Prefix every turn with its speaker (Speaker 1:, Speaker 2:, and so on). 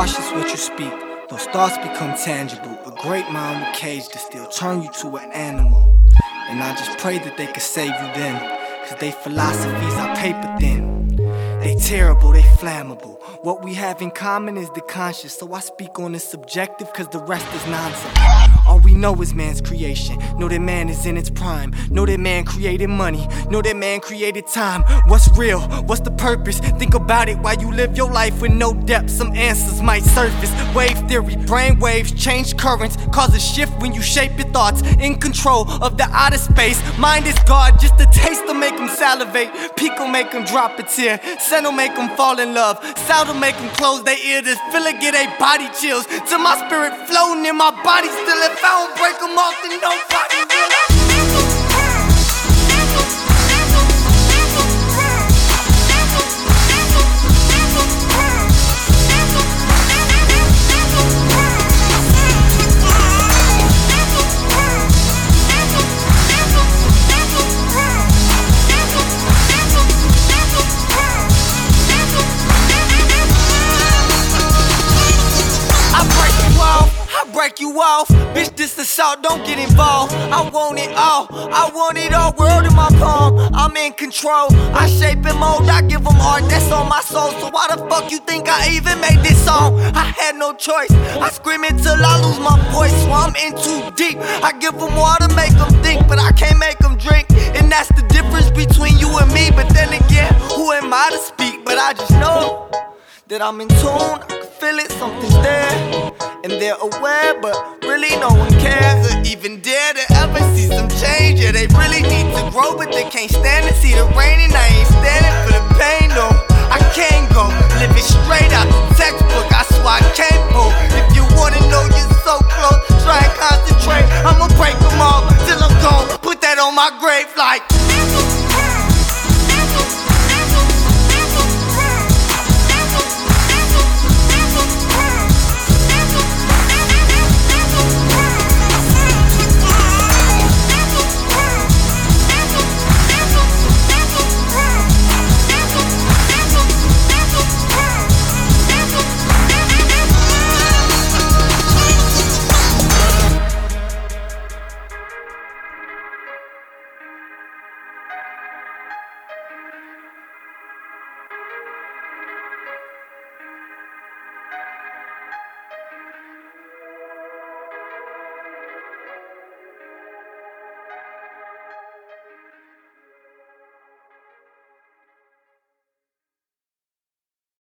Speaker 1: cautious what you speak. Those thoughts become tangible. A great mind will cage to still turn you to an animal. And I just pray that they could save you then, cause they philosophies are paper thin. They terrible, they flammable. What we have in common is the conscious, so I speak on the subjective cause the rest is nonsense. All we know is man's creation. Know that man is in its prime. Know that man created money. Know that man created time. What's real? What's the purpose? Think about it while you live your life with no depth. Some answers might surface. Wave theory, brain waves, change currents. Cause a shift when you shape your thoughts. In control of the outer space. Mind is God, just a taste will make them salivate. Peak will make them drop a tear. Scent will make them fall in love. Sound will make them close their ears. This feeling get a body chills. To my spirit floating in my body still. If I don't break them off, then nobody will. Break you off, bitch, this assault, don't get involved. I want it all, world in my palm. I'm in control, I shape and mold, I give them art, that's on my soul. So why the fuck you think I even made this song? I had no choice, I scream it till I lose my voice. So I'm in too deep, I give them water, make them think, but I can't make them drink. And that's the difference between you and me. But then again, who am I to speak? But I just know that I'm in tune, I can feel it, something's there. And they're aware, but really no one cares or even dare to ever see some change. Yeah, they really need to grow, but they can't stand to see the rain. And I ain't standing for the pain, no. I can't go, live it straight out the textbook, I swear I can't pull. If you wanna know you're so close, try and concentrate. I'ma break them all till I'm gone, put that on my grave like